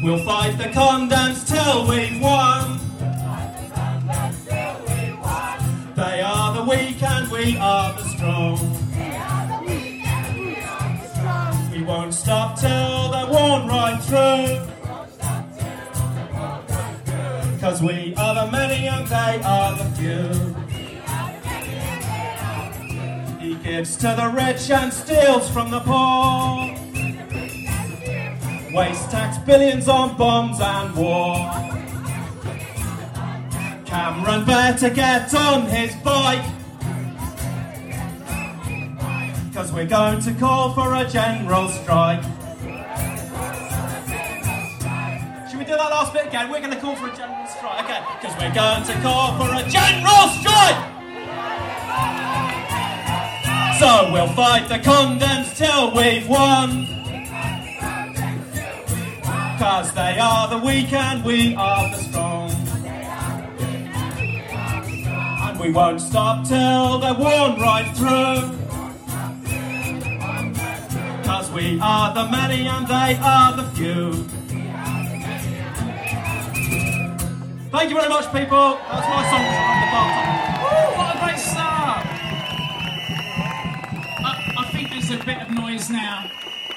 We'll fight the condemns till we've won. They are the weak and we are the strong. We won't stop till they're worn right through. 'Cause we are the many and they are the few. He gives to the rich and steals from the poor. Waste tax billions on bombs and war. Cameron better get on his bike. 'Cause we're going to call for a general strike. Should we do that last bit again? We're going to call for a general strike. Okay, because we're going to call for a general strike. So we'll fight the condemns till we've won. 'Cause they are the weak and we are the strong. And we won't stop till they're worn right through. 'Cause we are the many and they are the few. Thank you very much, people. That's my song from the bottom. Woo, what a great start. I think there's a bit of noise now.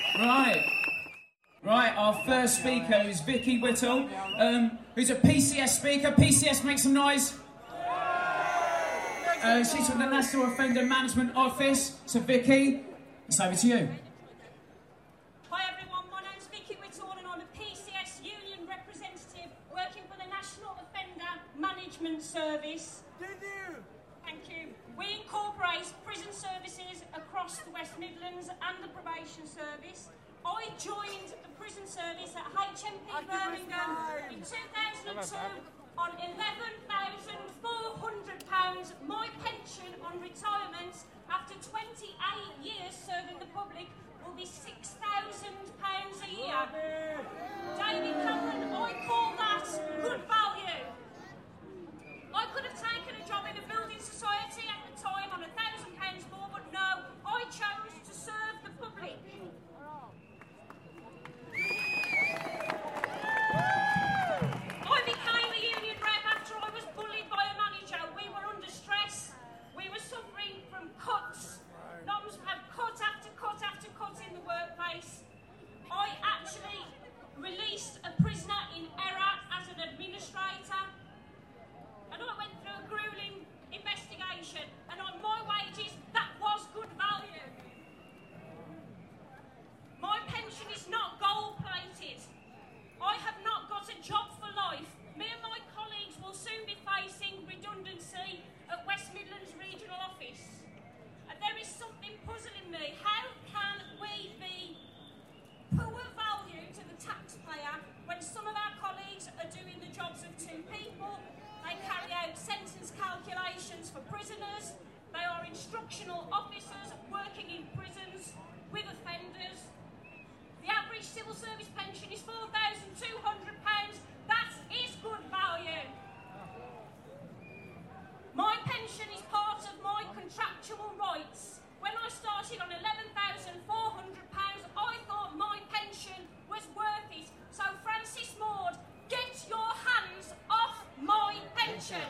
Right, our first speaker is Vicky Whittle, who's a PCS speaker. PCS, make some noise. She's from the National Offender Management Office. So Vicky, it's over to you. Hi everyone, my name's Vicky Whittle and I'm a PCS union representative working for the National Offender Management Service. Thank you. We incorporate prison services across the West Midlands and the probation service. I joined the prison service at HMP Birmingham in 2002 on £11,400. My pension on retirement after 28 years serving the public will be £6,000 a year. David Cameron, I call that good value. I could have taken a job in a building society at the time on £1,000 more, but no, I chose to serve the public. I became a union rep after I was bullied by a manager. We were under stress. We were suffering from cuts. Noms had cut after cut after cut in the workplace. I actually released a prisoner in error as an administrator. And I went through a gruelling investigation. And on my wages, that was good value. My pension is not gold-plated. I have not got a job for life. Me and my colleagues will soon be facing redundancy at West Midlands Regional Office. And there is something puzzling me. How can we be poor value to the taxpayer when some of our colleagues are doing the jobs of two people? They carry out sentence calculations for prisoners. They are instructional officers working in prisons with offenders. The average civil service pension is £4,200. That is good value. My pension is part of my contractual rights. When I started on £11,400, I thought my pension was worth it. So Francis Maud, get your hands off my pension.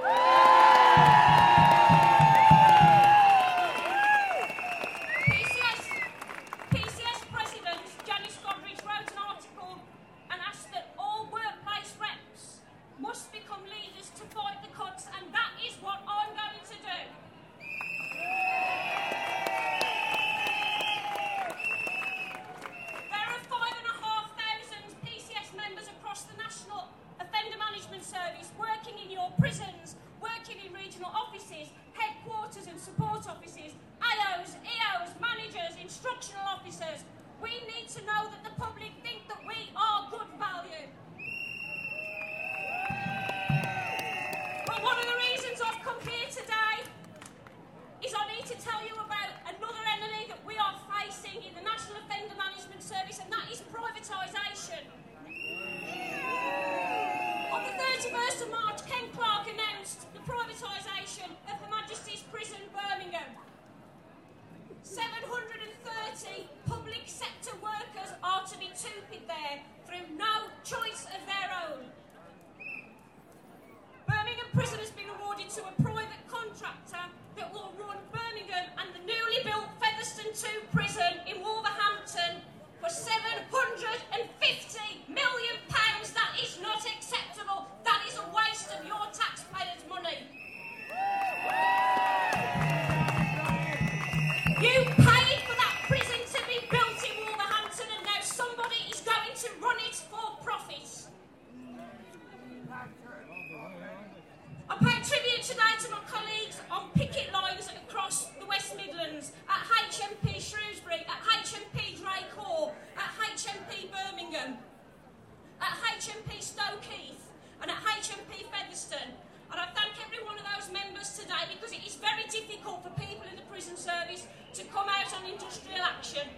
PCS President Janice Godridge wrote an article and asked that all workplace reps must become leaders to fight the cuts, and that is what I'm going to do. There are 5,500 PCS members across the National Offender Management Service working in your prisons, working in regional offices, headquarters and support offices, AOs, EOs, managers, instructional officers. We need to know that the public think that we are good value. But one of the reasons I've come here today is I need to tell you about another enemy that we are facing in the National Offender Management Service, and that is privatisation. On the 31st of March, Ken Clarke announced the privatisation of Her Majesty's Prison Birmingham. 730 public sector workers are to be TUPE'd there. through no choice of their own. Birmingham Prison has been awarded to a private contractor that will run Birmingham and the newly built Featherstone 2 prison in Wolverhampton for £750 million. That is not acceptable. That is a waste of your taxpayers' money. You paid for that prison to be built in Wolverhampton, and now somebody is going to run it for profit. I pay tribute today to my colleagues on picket lines across the West Midlands, at HMP Shrewsbury, at HMP Draycott, at HMP Birmingham, at HMP Stokeheath, and at HMP Featherstone. And I thank every one of those members today, because it is very difficult for people in the prison service to come out on industrial action.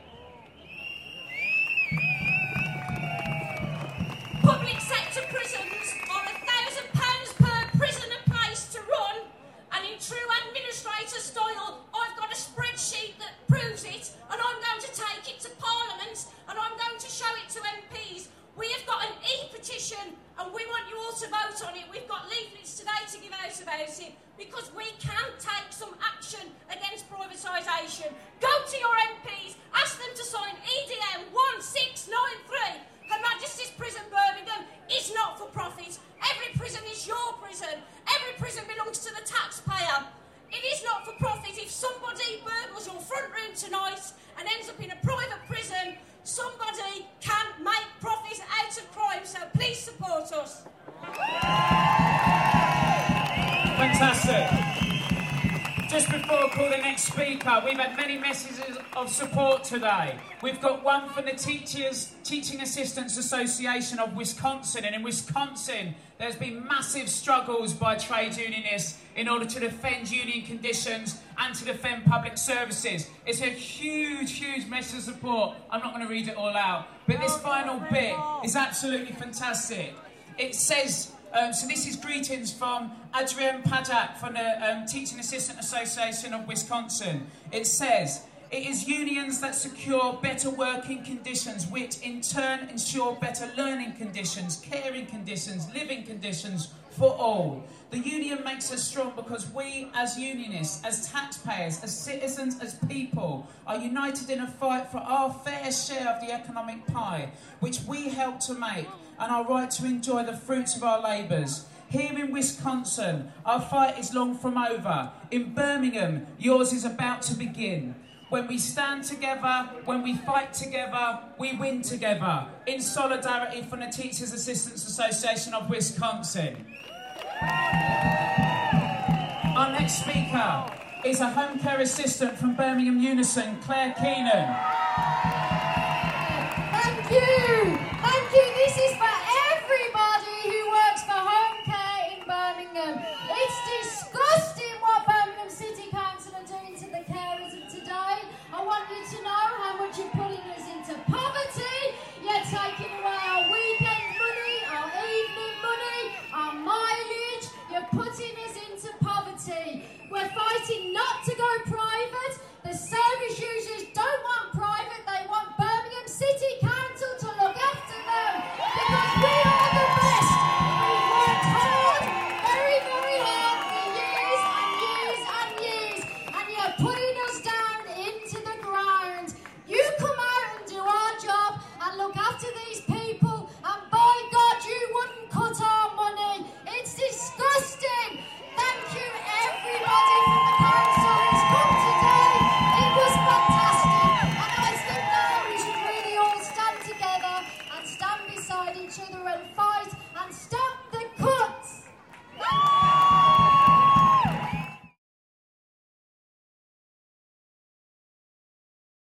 Public sector prisons are £1,000 per prisoner place to run, and in true administrator style, I've got a spreadsheet that proves it, and I'm going to take it to Parliament, and I'm going to show it to MPs. We have got an e-petition, and we want you all to vote on it. We've got leaflets today to give out about it, because we can take some action against privatisation. Go to your MPs, ask them to sign EDM 1693. Her Majesty's Prison Birmingham is not for profit. Every prison is your prison. Every prison belongs to the taxpayer. It is not for profit. If somebody burgles your front room tonight and ends up in a private prison, somebody can make profit out of crime. So please support us. Fantastic. Just before I call the next speaker, we've had many messages of support today. We've got one from the Teaching Assistants Association of Wisconsin, and in Wisconsin there's been massive struggles by trade unionists in order to defend union conditions and to defend public services. It's a huge, huge message of support. I'm not going to read it all out, but this final bit is absolutely fantastic. It says... so this is greetings from Adrienne Paddock from the Teaching Assistant Association of Wisconsin. It says, it is unions that secure better working conditions, which in turn ensure better learning conditions, caring conditions, living conditions for all. The union makes us strong because we as unionists, as taxpayers, as citizens, as people, are united in a fight for our fair share of the economic pie, which we help to make, and our right to enjoy the fruits of our labours. Here in Wisconsin, our fight is long from over. In Birmingham, yours is about to begin. When we stand together, when we fight together, we win together. In solidarity from the Teachers Assistants Association of Wisconsin. Our next speaker is a home care assistant from Birmingham Unison, Claire Keenan.